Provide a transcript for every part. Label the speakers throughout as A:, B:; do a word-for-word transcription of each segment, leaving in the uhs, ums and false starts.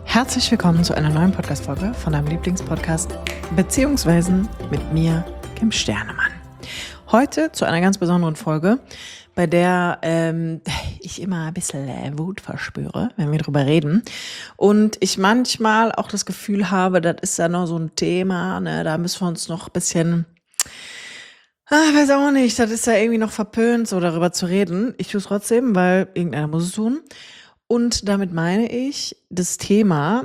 A: Herzlich willkommen zu einer neuen Podcast-Folge von deinem Lieblingspodcast Beziehungsweisen mit mir, Kim Sternemann. Heute zu einer ganz besonderen Folge, bei der ähm, ich immer ein bisschen äh, Wut verspüre, wenn wir drüber reden. Und ich manchmal auch das Gefühl habe, das ist ja noch so ein Thema, ne? Da müssen wir uns noch ein bisschen, ah, weiß auch nicht, das ist ja irgendwie noch verpönt, so darüber zu reden. Ich tue es trotzdem, weil irgendeiner muss es tun. Und damit meine ich das Thema,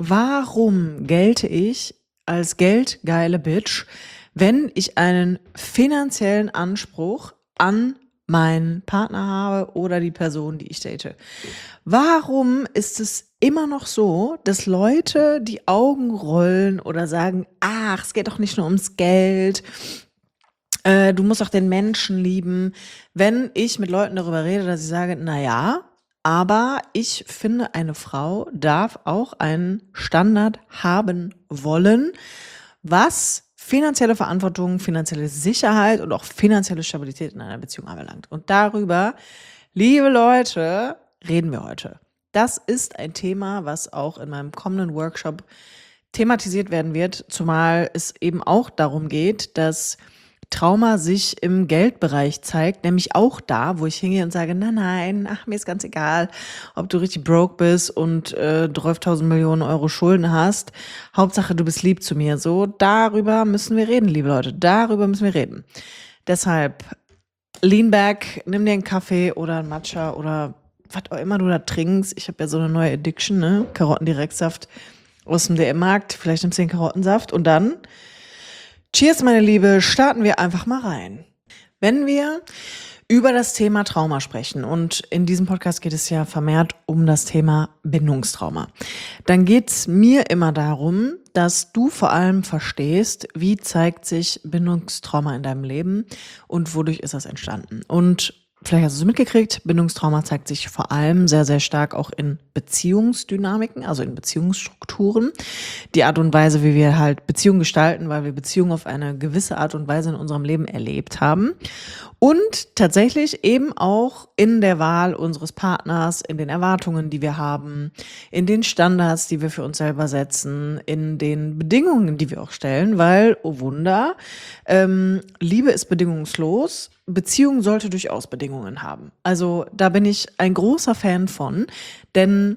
A: warum gelte ich als geldgeile Bitch, wenn ich einen finanziellen Anspruch an meinen Partner habe oder die Person, die ich date. Warum ist es immer noch so, dass Leute die Augen rollen oder sagen, ach, es geht doch nicht nur ums Geld, äh, du musst auch den Menschen lieben, wenn ich mit Leuten darüber rede, dass ich sage, na ja, aber ich finde, eine Frau darf auch einen Standard haben wollen, was finanzielle Verantwortung, finanzielle Sicherheit und auch finanzielle Stabilität in einer Beziehung anbelangt. Und darüber, liebe Leute, reden wir heute. Das ist ein Thema, was auch in meinem kommenden Workshop thematisiert werden wird, zumal es eben auch darum geht, dass Trauma sich im Geldbereich zeigt, nämlich auch da, wo ich hingehe und sage, nein, nein, ach, mir ist ganz egal, ob du richtig broke bist und äh, dreißigtausend Millionen Euro Schulden hast. Hauptsache, du bist lieb zu mir. So, darüber müssen wir reden, liebe Leute, darüber müssen wir reden. Deshalb, lean back, nimm dir einen Kaffee oder einen Matcha oder was auch immer du da trinkst. Ich habe ja so eine neue Addiction, ne? Karottendirektsaft aus dem D M-Markt. Vielleicht nimmst du den Karottensaft und dann cheers, meine Liebe, starten wir einfach mal rein. Wenn wir über das Thema Trauma sprechen, und in diesem Podcast geht es ja vermehrt um das Thema Bindungstrauma, dann geht es mir immer darum, dass du vor allem verstehst, wie zeigt sich Bindungstrauma in deinem Leben und wodurch ist das entstanden. Und vielleicht hast du es mitgekriegt, Bindungstrauma zeigt sich vor allem sehr, sehr stark auch in Beziehungsdynamiken, also in Beziehungsstrukturen. Die Art und Weise, wie wir halt Beziehungen gestalten, weil wir Beziehungen auf eine gewisse Art und Weise in unserem Leben erlebt haben. Und tatsächlich eben auch in der Wahl unseres Partners, in den Erwartungen, die wir haben, in den Standards, die wir für uns selber setzen, in den Bedingungen, die wir auch stellen, weil, oh Wunder, ähm, Liebe ist bedingungslos. Beziehung sollte durchaus Bedingungen haben. Also da bin ich ein großer Fan von, denn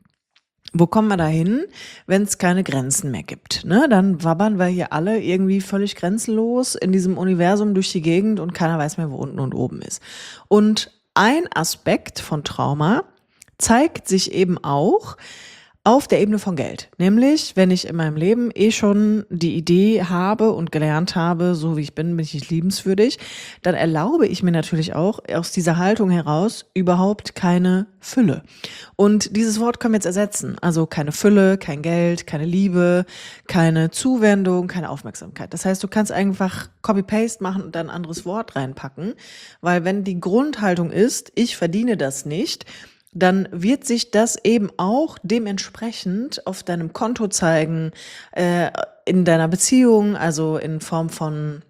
A: wo kommen wir dahin, wenn es keine Grenzen mehr gibt? Ne? Dann wabbern wir hier alle irgendwie völlig grenzenlos in diesem Universum durch die Gegend und keiner weiß mehr, wo unten und oben ist. Und ein Aspekt von Trauma zeigt sich eben auch auf der Ebene von Geld. Nämlich, wenn ich in meinem Leben eh schon die Idee habe und gelernt habe, so wie ich bin, bin ich nicht liebenswürdig, dann erlaube ich mir natürlich auch aus dieser Haltung heraus überhaupt keine Fülle. Und dieses Wort können wir jetzt ersetzen. Also keine Fülle, kein Geld, keine Liebe, keine Zuwendung, keine Aufmerksamkeit. Das heißt, du kannst einfach Copy-Paste machen und dann ein anderes Wort reinpacken, weil wenn die Grundhaltung ist, ich verdiene das nicht, dann wird sich das eben auch dementsprechend auf deinem Konto zeigen, äh, in deiner Beziehung, also in Form von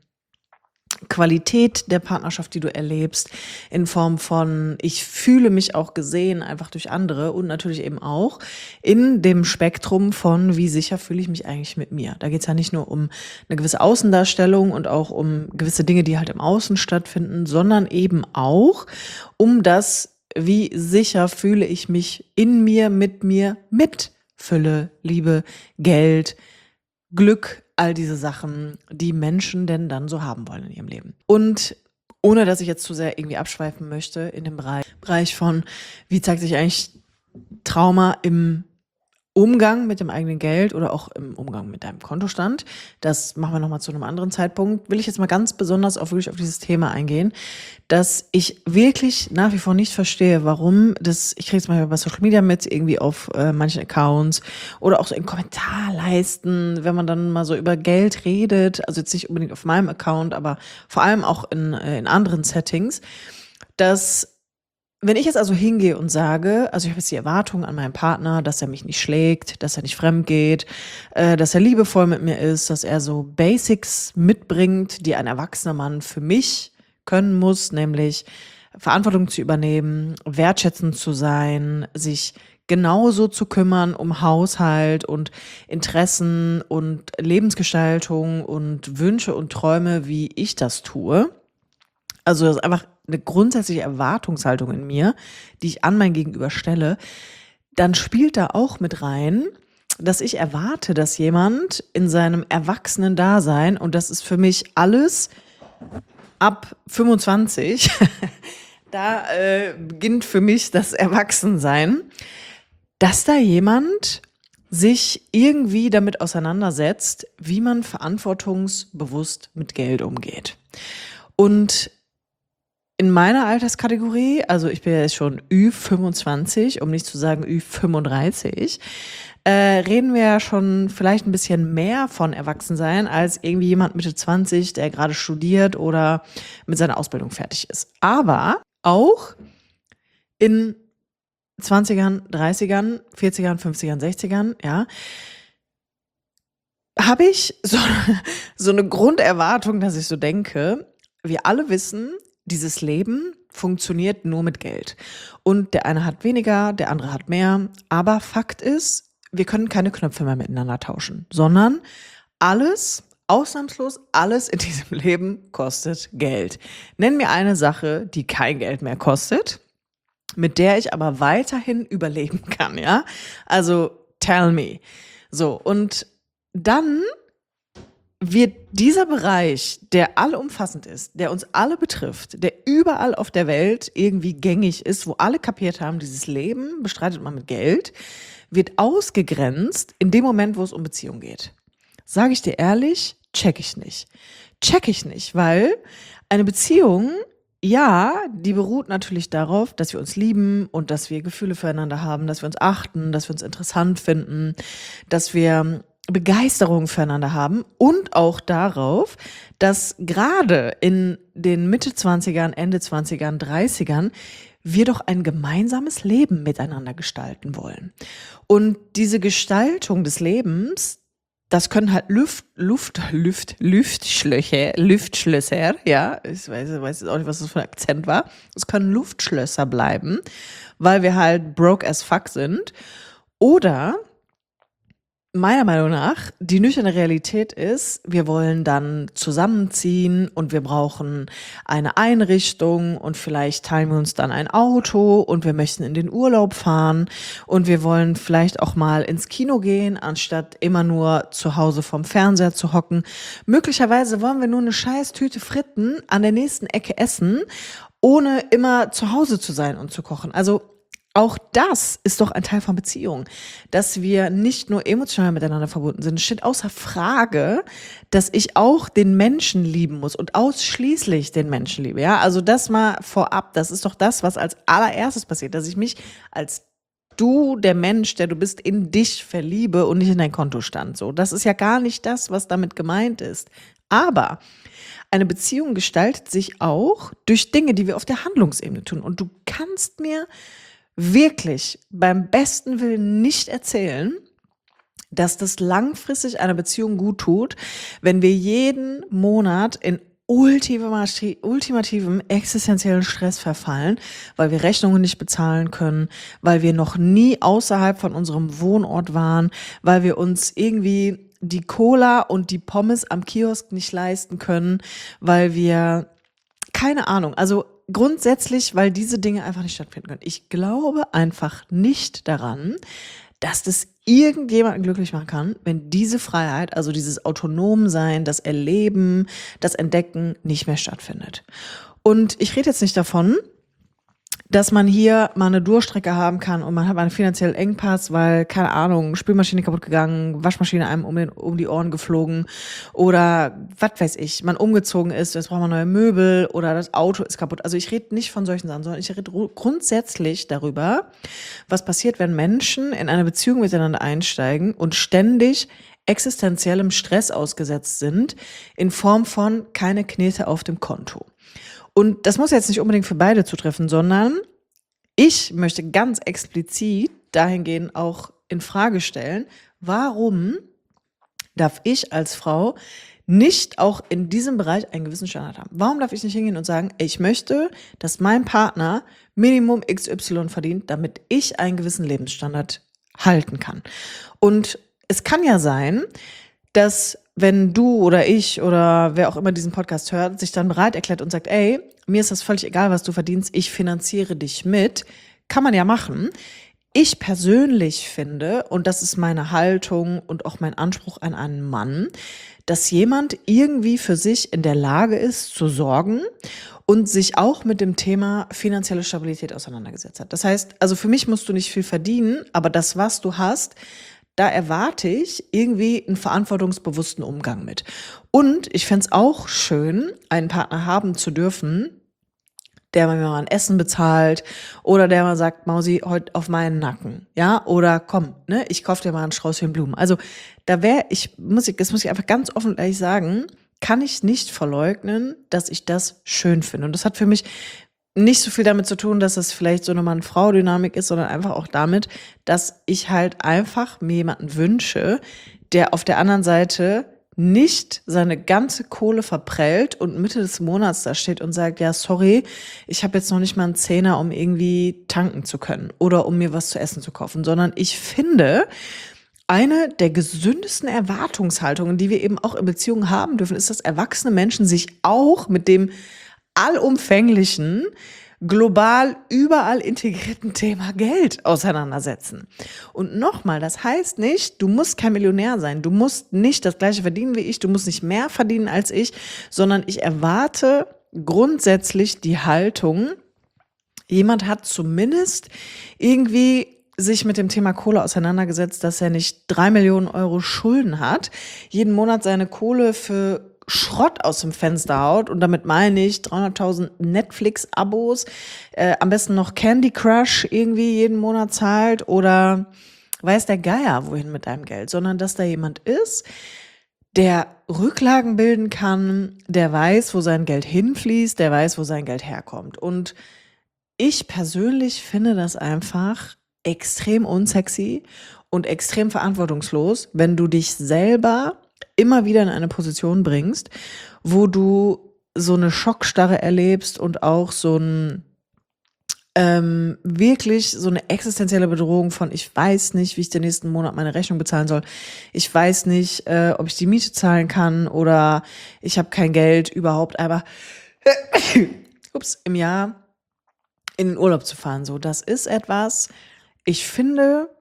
A: Qualität der Partnerschaft, die du erlebst, in Form von, ich fühle mich auch gesehen, einfach durch andere und natürlich eben auch in dem Spektrum von, wie sicher fühle ich mich eigentlich mit mir. Da geht es ja nicht nur um eine gewisse Außendarstellung und auch um gewisse Dinge, die halt im Außen stattfinden, sondern eben auch um das, wie sicher fühle ich mich in mir, mit mir, mit Fülle, Liebe, Geld, Glück, all diese Sachen, die Menschen denn dann so haben wollen in ihrem Leben. Und ohne, dass ich jetzt zu sehr irgendwie abschweifen möchte in dem Bereich, Bereich von, wie zeigt sich eigentlich Trauma im Umgang mit dem eigenen Geld oder auch im Umgang mit deinem Kontostand, das machen wir nochmal zu einem anderen Zeitpunkt, will ich jetzt mal ganz besonders auch wirklich auf dieses Thema eingehen, dass ich wirklich nach wie vor nicht verstehe, warum das, ich kriege es mal bei Social Media mit, irgendwie auf äh, manchen Accounts oder auch so in Kommentarleisten, wenn man dann mal so über Geld redet, also jetzt nicht unbedingt auf meinem Account, aber vor allem auch in, äh, in anderen Settings, dass wenn ich jetzt also hingehe und sage, also ich habe jetzt die Erwartung an meinen Partner, dass er mich nicht schlägt, dass er nicht fremd geht, äh, dass er liebevoll mit mir ist, dass er so Basics mitbringt, die ein erwachsener Mann für mich können muss, nämlich Verantwortung zu übernehmen, wertschätzend zu sein, sich genauso zu kümmern um Haushalt und Interessen und Lebensgestaltung und Wünsche und Träume, wie ich das tue. Also das ist einfach eine grundsätzliche Erwartungshaltung in mir, die ich an mein Gegenüber stelle. Dann spielt da auch mit rein, dass ich erwarte, dass jemand in seinem Erwachsenen-Dasein, und das ist für mich alles ab fünfundzwanzig, da äh, beginnt für mich das Erwachsensein, dass da jemand sich irgendwie damit auseinandersetzt, wie man verantwortungsbewusst mit Geld umgeht. Und in meiner Alterskategorie, also ich bin ja jetzt schon Ü fünfundzwanzig, um nicht zu sagen Ü fünfunddreißig, äh, reden wir ja schon vielleicht ein bisschen mehr von Erwachsensein als irgendwie jemand Mitte zwanzig, der gerade studiert oder mit seiner Ausbildung fertig ist. Aber auch in zwanzigern, dreißigern, vierzigern, fünfzigern, sechzigern, ja, habe ich so, so eine Grunderwartung, dass ich so denke, wir alle wissen, dieses Leben funktioniert nur mit Geld. Und der eine hat weniger, der andere hat mehr. Aber Fakt ist, wir können keine Knöpfe mehr miteinander tauschen, sondern alles, ausnahmslos alles in diesem Leben kostet Geld. Nenn mir eine Sache, die kein Geld mehr kostet, mit der ich aber weiterhin überleben kann, ja? Also, tell me. So, und dann wird dieser Bereich, der allumfassend ist, der uns alle betrifft, der überall auf der Welt irgendwie gängig ist, wo alle kapiert haben, dieses Leben bestreitet man mit Geld, wird ausgegrenzt in dem Moment, wo es um Beziehung geht. Sage ich dir ehrlich, check ich nicht. Check ich nicht, weil eine Beziehung, ja, die beruht natürlich darauf, dass wir uns lieben und dass wir Gefühle füreinander haben, dass wir uns achten, dass wir uns interessant finden, dass wir Begeisterung füreinander haben und auch darauf, dass gerade in den Mitte zwanzigern, Ende zwanzigern, dreißigern wir doch ein gemeinsames Leben miteinander gestalten wollen. Und diese Gestaltung des Lebens, das können halt Luft, Luft, Luft, Luftschlösser, Luftschlösser, ja, ich weiß, ich weiß jetzt auch nicht, was das für ein Akzent war. Es können Luftschlösser bleiben, weil wir halt broke as fuck sind. Oder meiner Meinung nach, die nüchterne Realität ist, wir wollen dann zusammenziehen und wir brauchen eine Einrichtung und vielleicht teilen wir uns dann ein Auto und wir möchten in den Urlaub fahren und wir wollen vielleicht auch mal ins Kino gehen, anstatt immer nur zu Hause vorm Fernseher zu hocken. Möglicherweise wollen wir nur eine scheiß Tüte Fritten an der nächsten Ecke essen, ohne immer zu Hause zu sein und zu kochen. Also auch das ist doch ein Teil von Beziehung, dass wir nicht nur emotional miteinander verbunden sind. Es steht außer Frage, dass ich auch den Menschen lieben muss und ausschließlich den Menschen liebe. Ja, also das mal vorab. Das ist doch das, was als allererstes passiert, dass ich mich als du, der Mensch, der du bist, in dich verliebe und nicht in dein Kontostand. So, das ist ja gar nicht das, was damit gemeint ist. Aber eine Beziehung gestaltet sich auch durch Dinge, die wir auf der Handlungsebene tun. Und du kannst mir wirklich beim besten Willen nicht erzählen, dass das langfristig einer Beziehung gut tut, wenn wir jeden Monat in ultimati- ultimativem existenziellen Stress verfallen, weil wir Rechnungen nicht bezahlen können, weil wir noch nie außerhalb von unserem Wohnort waren, weil wir uns irgendwie die Cola und die Pommes am Kiosk nicht leisten können, weil wir, keine Ahnung, also grundsätzlich, weil diese Dinge einfach nicht stattfinden können. Ich glaube einfach nicht daran, dass das irgendjemanden glücklich machen kann, wenn diese Freiheit, also dieses Autonomsein, das Erleben, das Entdecken nicht mehr stattfindet. Und ich rede jetzt nicht davon, dass man hier mal eine Durchstrecke haben kann und man hat mal einen finanziellen Engpass, weil, keine Ahnung, Spülmaschine kaputt gegangen, Waschmaschine einem um, den, um die Ohren geflogen oder was weiß ich, man umgezogen ist, jetzt braucht man neue Möbel oder das Auto ist kaputt. Also ich rede nicht von solchen Sachen, sondern ich rede grundsätzlich darüber, was passiert, wenn Menschen in eine Beziehung miteinander einsteigen und ständig existenziellem Stress ausgesetzt sind in Form von keine Knete auf dem Konto. Und das muss jetzt nicht unbedingt für beide zutreffen, sondern ich möchte ganz explizit dahingehend auch in Frage stellen, warum darf ich als Frau nicht auch in diesem Bereich einen gewissen Standard haben? Warum darf ich nicht hingehen und sagen, ey, ich möchte, dass mein Partner Minimum X Y verdient, damit ich einen gewissen Lebensstandard halten kann? Und es kann ja sein, dass wenn du oder ich oder wer auch immer diesen Podcast hört, sich dann bereit erklärt und sagt, ey, mir ist das völlig egal, was du verdienst, ich finanziere dich mit, kann man ja machen. Ich persönlich finde, und das ist meine Haltung und auch mein Anspruch an einen Mann, dass jemand irgendwie für sich in der Lage ist, zu sorgen und sich auch mit dem Thema finanzielle Stabilität auseinandergesetzt hat. Das heißt, also für mich musst du nicht viel verdienen, aber das, was du hast, da erwarte ich irgendwie einen verantwortungsbewussten Umgang mit. Und ich fände es auch schön, einen Partner haben zu dürfen, der mir mal ein Essen bezahlt oder der mal sagt, Mausi, heute auf meinen Nacken, ja, oder komm, ne, ich kauf dir mal einen Straußchen Blumen. Also da wäre ich, muss ich, das muss ich einfach ganz offen und ehrlich sagen, kann ich nicht verleugnen, dass ich das schön finde. Und das hat für mich nicht so viel damit zu tun, dass es vielleicht so eine Mann-Frau-Dynamik ist, sondern einfach auch damit, dass ich halt einfach mir jemanden wünsche, der auf der anderen Seite nicht seine ganze Kohle verprellt und Mitte des Monats da steht und sagt, ja, sorry, ich habe jetzt noch nicht mal einen Zehner, um irgendwie tanken zu können oder um mir was zu essen zu kaufen, sondern ich finde, eine der gesündesten Erwartungshaltungen, die wir eben auch in Beziehungen haben dürfen, ist, dass erwachsene Menschen sich auch mit dem allumfänglichen, global überall integrierten Thema Geld auseinandersetzen. Und nochmal, das heißt nicht, du musst kein Millionär sein, du musst nicht das gleiche verdienen wie ich, du musst nicht mehr verdienen als ich, sondern ich erwarte grundsätzlich die Haltung, jemand hat zumindest irgendwie sich mit dem Thema Kohle auseinandergesetzt, dass er nicht drei Millionen Euro Schulden hat, jeden Monat seine Kohle für Schrott aus dem Fenster haut, und damit meine ich dreihunderttausend Netflix-Abos, äh, am besten noch Candy Crush irgendwie jeden Monat zahlt oder weiß der Geier wohin mit deinem Geld, sondern dass da jemand ist, der Rücklagen bilden kann, der weiß, wo sein Geld hinfließt, der weiß, wo sein Geld herkommt. Und ich persönlich finde das einfach extrem unsexy und extrem verantwortungslos, wenn du dich selber immer wieder in eine Position bringst, wo du so eine Schockstarre erlebst und auch so ein ähm, wirklich so eine existenzielle Bedrohung von, ich weiß nicht, wie ich den nächsten Monat meine Rechnung bezahlen soll. Ich weiß nicht, äh, ob ich die Miete zahlen kann oder ich habe kein Geld überhaupt einmal ups, im Jahr in den Urlaub zu fahren. So, das ist etwas, ich finde,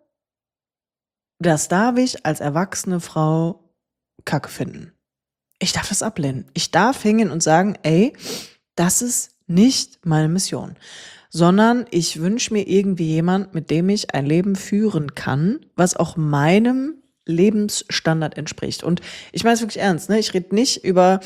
A: das darf ich als erwachsene Frau Kacke finden. Ich darf das ablehnen. Ich darf hingehen und sagen, ey, das ist nicht meine Mission, sondern ich wünsche mir irgendwie jemand, mit dem ich ein Leben führen kann, was auch meinem Lebensstandard entspricht. Und ich meine es wirklich ernst, ne? Ich rede nicht über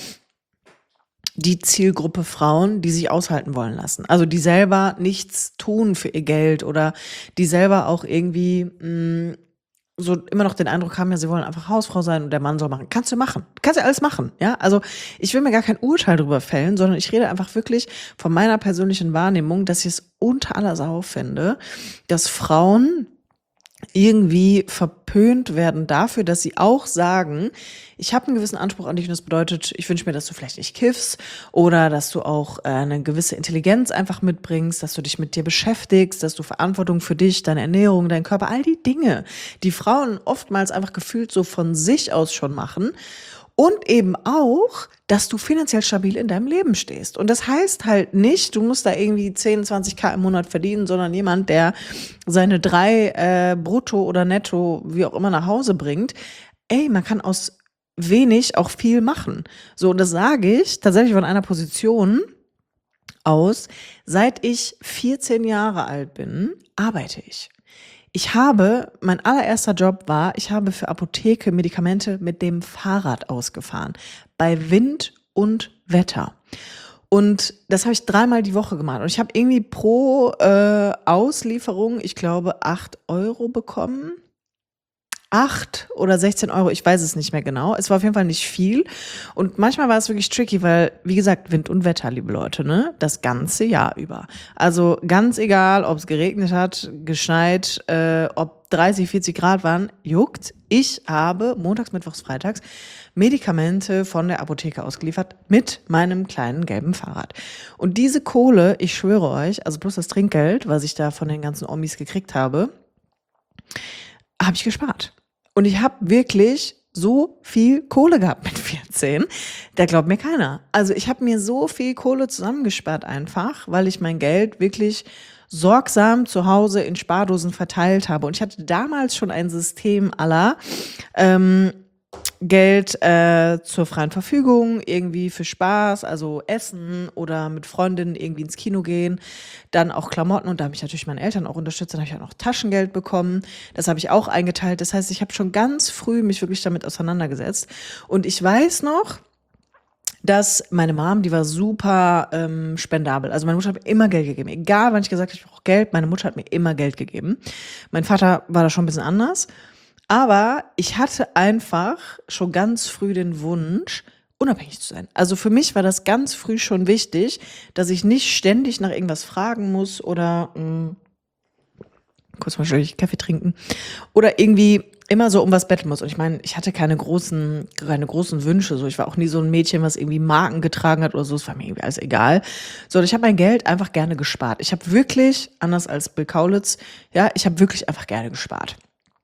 A: die Zielgruppe Frauen, die sich aushalten wollen lassen. Also die selber nichts tun für ihr Geld oder die selber auch irgendwie mh, so immer noch den Eindruck haben, ja, sie wollen einfach Hausfrau sein und der Mann soll machen. Kannst du machen. Kannst du alles machen, ja? Also ich will mir gar kein Urteil darüber fällen, sondern ich rede einfach wirklich von meiner persönlichen Wahrnehmung, dass ich es unter aller Sau finde, dass Frauen irgendwie verpönt werden dafür, dass sie auch sagen, ich habe einen gewissen Anspruch an dich und das bedeutet, ich wünsche mir, dass du vielleicht nicht kiffst oder dass du auch äh, eine gewisse Intelligenz einfach mitbringst, dass du dich mit dir beschäftigst, dass du Verantwortung für dich, deine Ernährung, deinen Körper, all die Dinge, die Frauen oftmals einfach gefühlt so von sich aus schon machen. Und eben auch, dass du finanziell stabil in deinem Leben stehst. Und das heißt halt nicht, du musst da irgendwie zehn, zwanzig K im Monat verdienen, sondern jemand, der seine drei äh, brutto oder netto, wie auch immer, nach Hause bringt. Ey, man kann aus wenig auch viel machen. So, und das sage ich tatsächlich von einer Position aus. Seit ich vierzehn Jahre alt bin, arbeite ich. Ich habe, mein allererster Job war, ich habe für Apotheke Medikamente mit dem Fahrrad ausgefahren. Bei Wind und Wetter. Und das habe ich dreimal die Woche gemacht. Und ich habe irgendwie pro äh, Auslieferung, ich glaube, acht Euro bekommen. acht oder sechzehn Euro, ich weiß es nicht mehr genau. Es war auf jeden Fall nicht viel. Und manchmal war es wirklich tricky, weil, wie gesagt, Wind und Wetter, liebe Leute, ne? Das ganze Jahr über. Also ganz egal, ob es geregnet hat, geschneit, äh, ob dreißig, vierzig Grad waren, juckt. Ich habe montags, mittwochs, freitags Medikamente von der Apotheke ausgeliefert mit meinem kleinen gelben Fahrrad. Und diese Kohle, ich schwöre euch, also plus das Trinkgeld, was ich da von den ganzen Omis gekriegt habe, habe ich gespart. Und ich habe wirklich so viel Kohle gehabt mit vierzehn. Da glaubt mir keiner. Also ich habe mir so viel Kohle zusammengespart einfach, weil ich mein Geld wirklich sorgsam zu Hause in Spardosen verteilt habe. Und ich hatte damals schon ein System aller ähm, Geld äh, zur freien Verfügung, irgendwie für Spaß, also Essen oder mit Freundinnen irgendwie ins Kino gehen, dann auch Klamotten und da habe ich natürlich meine Eltern auch unterstützt, dann habe ich auch noch Taschengeld bekommen, das habe ich auch eingeteilt, das heißt, ich habe schon ganz früh mich wirklich damit auseinandergesetzt und ich weiß noch, dass meine Mom, die war super ähm, spendabel. Also meine Mutter hat mir immer Geld gegeben. Egal, wann ich gesagt habe, ich brauche Geld, meine Mutter hat mir immer Geld gegeben. Mein Vater war da schon ein bisschen anders. Aber ich hatte einfach schon ganz früh den Wunsch, unabhängig zu sein. Also für mich war das ganz früh schon wichtig, dass ich nicht ständig nach irgendwas fragen muss oder mh, kurz mal schlürfig Kaffee trinken oder irgendwie immer so um was betteln muss. Und ich meine, ich hatte keine großen, keine großen Wünsche. So, ich war auch nie so ein Mädchen, was irgendwie Marken getragen hat oder so. Es war mir irgendwie alles egal. So, ich habe mein Geld einfach gerne gespart. Ich habe wirklich, anders als Bill Kaulitz, ja, ich habe wirklich einfach gerne gespart.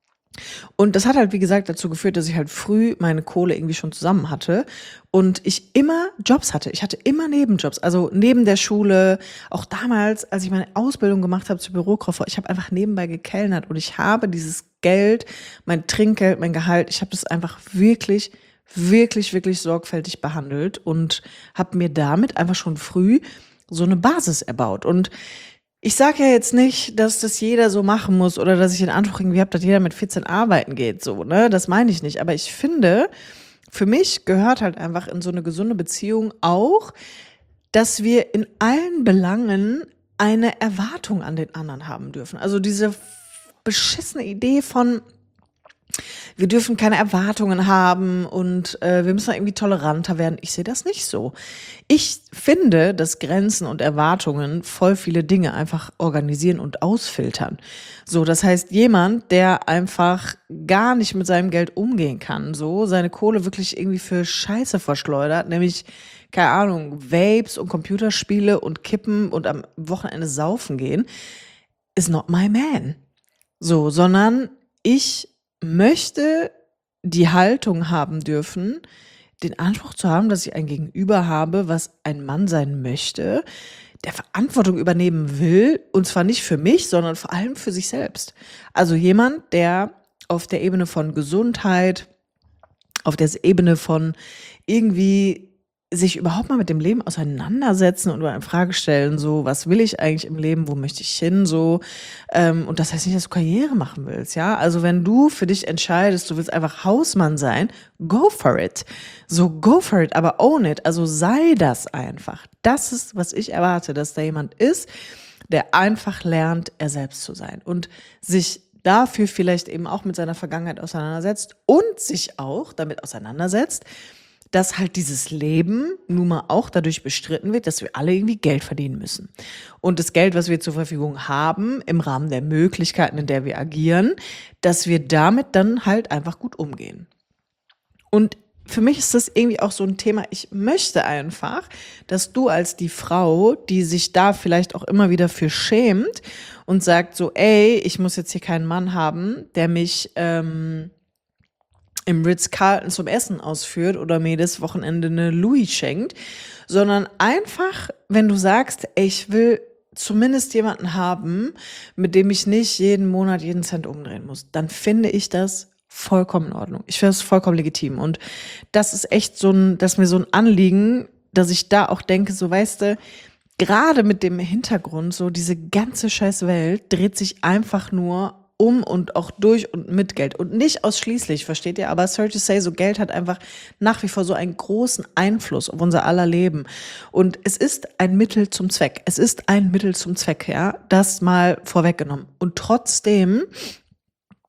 A: Und das hat halt, wie gesagt, dazu geführt, dass ich halt früh meine Kohle irgendwie schon zusammen hatte und ich immer Jobs hatte. Ich hatte immer Nebenjobs, also neben der Schule, auch damals, als ich meine Ausbildung gemacht habe zur Bürokauffrau, ich habe einfach nebenbei gekellnert und ich habe dieses Geld, mein Trinkgeld, mein Gehalt, ich habe das einfach wirklich, wirklich, wirklich sorgfältig behandelt und habe mir damit einfach schon früh so eine Basis erbaut. Und ich sage ja jetzt nicht, dass das jeder so machen muss oder dass ich den Anspruch irgendwie habe, dass jeder mit vierzehn arbeiten geht, so, ne? Das meine ich nicht. Aber ich finde, für mich gehört halt einfach in so eine gesunde Beziehung auch, dass wir in allen Belangen eine Erwartung an den anderen haben dürfen. Also diese beschissene Idee von, wir dürfen keine Erwartungen haben und äh, wir müssen irgendwie toleranter werden. Ich sehe das nicht so. Ich finde, dass Grenzen und Erwartungen voll viele Dinge einfach organisieren und ausfiltern. So, das heißt, jemand, der einfach gar nicht mit seinem Geld umgehen kann, so seine Kohle wirklich irgendwie für Scheiße verschleudert, nämlich, keine Ahnung, Vapes und Computerspiele und Kippen und am Wochenende saufen gehen, is not my man. So, sondern ich möchte die Haltung haben dürfen, den Anspruch zu haben, dass ich ein Gegenüber habe, was ein Mann sein möchte, der Verantwortung übernehmen will, und zwar nicht für mich, sondern vor allem für sich selbst. Also jemand, der auf der Ebene von Gesundheit, auf der Ebene von irgendwie sich überhaupt mal mit dem Leben auseinandersetzen und mal in Frage stellen, so, was will ich eigentlich im Leben, wo möchte ich hin, so, ähm, und das heißt nicht, dass du Karriere machen willst, ja, also wenn du für dich entscheidest, du willst einfach Hausmann sein, go for it, so, go for it, aber own it, also sei das einfach, das ist, was ich erwarte, dass da jemand ist, der einfach lernt, er selbst zu sein und sich dafür vielleicht eben auch mit seiner Vergangenheit auseinandersetzt und sich auch damit auseinandersetzt, dass halt dieses Leben nun mal auch dadurch bestritten wird, dass wir alle irgendwie Geld verdienen müssen. Und das Geld, was wir zur Verfügung haben, im Rahmen der Möglichkeiten, in der wir agieren, dass wir damit dann halt einfach gut umgehen. Und für mich ist das irgendwie auch so ein Thema, ich möchte einfach, dass du als die Frau, die sich da vielleicht auch immer wieder für schämt und sagt so, ey, ich muss jetzt hier keinen Mann haben, der mich ähm, im Ritz-Carlton zum Essen ausführt oder mir das Wochenende eine Louis schenkt, sondern einfach, wenn du sagst, ey, ich will zumindest jemanden haben, mit dem ich nicht jeden Monat jeden Cent umdrehen muss, dann finde ich das vollkommen in Ordnung. Ich finde das vollkommen legitim und das ist echt so ein, das ist mir so ein Anliegen, dass ich da auch denke, so weißt du, gerade mit dem Hintergrund, so diese ganze scheiß Welt dreht sich einfach nur um und auch durch und mit Geld und nicht ausschließlich, versteht ihr? Aber sorry to say, so Geld hat einfach nach wie vor so einen großen Einfluss auf unser aller Leben. Und es ist ein Mittel zum Zweck. Es ist ein Mittel zum Zweck, ja, das mal vorweggenommen. Und trotzdem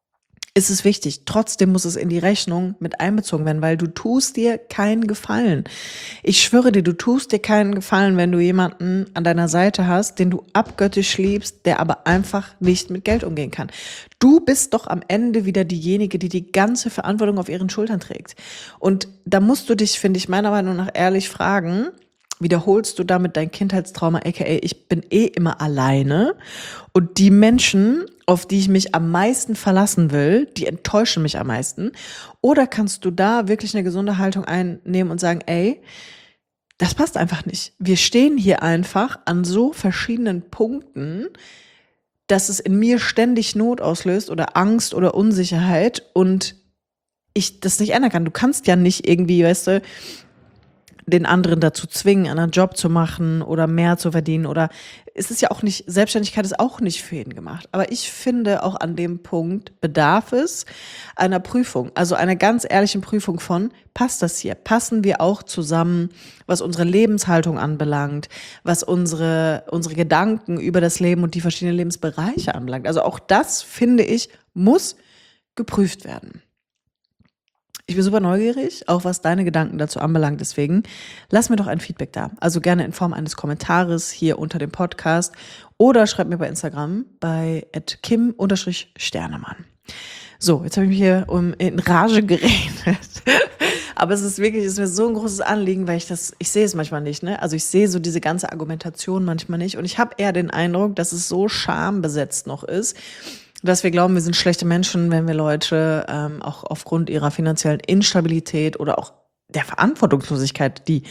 A: ist es wichtig. Trotzdem muss es in die Rechnung mit einbezogen werden, weil du tust dir keinen Gefallen. Ich schwöre dir, du tust dir keinen Gefallen, wenn du jemanden an deiner Seite hast, den du abgöttisch liebst, der aber einfach nicht mit Geld umgehen kann. Du bist doch am Ende wieder diejenige, die die ganze Verantwortung auf ihren Schultern trägt. Und da musst du dich, finde ich, meiner Meinung nach ehrlich fragen, wiederholst du damit dein Kindheitstrauma, aka ich bin eh immer alleine und die Menschen, auf die ich mich am meisten verlassen will, die enttäuschen mich am meisten? Oder kannst du da wirklich eine gesunde Haltung einnehmen und sagen, ey, das passt einfach nicht. Wir stehen hier einfach an so verschiedenen Punkten, dass es in mir ständig Not auslöst oder Angst oder Unsicherheit und ich das nicht ändern kann. Du kannst ja nicht irgendwie, weißt du, den anderen dazu zwingen, einen Job zu machen oder mehr zu verdienen oder es ist ja auch nicht, Selbstständigkeit ist auch nicht für jeden gemacht. Aber ich finde auch an dem Punkt bedarf es einer Prüfung, also einer ganz ehrlichen Prüfung von, passt das hier? Passen wir auch zusammen, was unsere Lebenshaltung anbelangt, was unsere, unsere Gedanken über das Leben und die verschiedenen Lebensbereiche anbelangt? Also auch das, finde ich, muss geprüft werden. Ich bin super neugierig, auch was deine Gedanken dazu anbelangt. Deswegen lass mir doch ein Feedback da. Also gerne in Form eines Kommentares hier unter dem Podcast oder schreib mir bei Instagram bei at kim sternemann. So, jetzt habe ich mich hier um in Rage geredet. Aber es ist wirklich, es ist mir so ein großes Anliegen, weil ich das, ich sehe es manchmal nicht, ne? Also ich sehe so diese ganze Argumentation manchmal nicht. Und ich habe eher den Eindruck, dass es so schambesetzt noch ist, dass wir glauben, wir sind schlechte Menschen, wenn wir Leute ähm, auch aufgrund ihrer finanziellen Instabilität oder auch der Verantwortungslosigkeit, die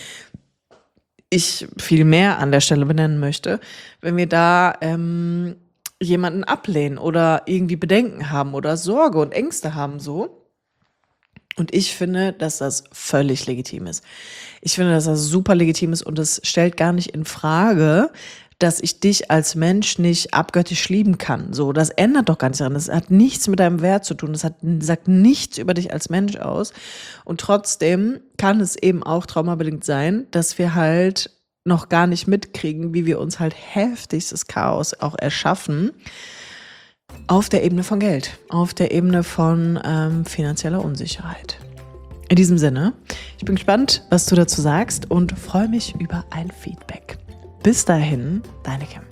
A: ich viel mehr an der Stelle benennen möchte, wenn wir da ähm, jemanden ablehnen oder irgendwie Bedenken haben oder Sorge und Ängste haben so. Und ich finde, dass das völlig legitim ist. Ich finde, dass das super legitim ist und es stellt gar nicht in Frage, dass ich dich als Mensch nicht abgöttisch lieben kann. So, das ändert doch gar nichts daran. Das hat nichts mit deinem Wert zu tun. Das hat, sagt nichts über dich als Mensch aus. Und trotzdem kann es eben auch traumabedingt sein, dass wir halt noch gar nicht mitkriegen, wie wir uns halt heftigstes Chaos auch erschaffen auf der Ebene von Geld, auf der Ebene von ähm, finanzieller Unsicherheit. In diesem Sinne, ich bin gespannt, was du dazu sagst und freue mich über ein Feedback. Bis dahin, deine Kim.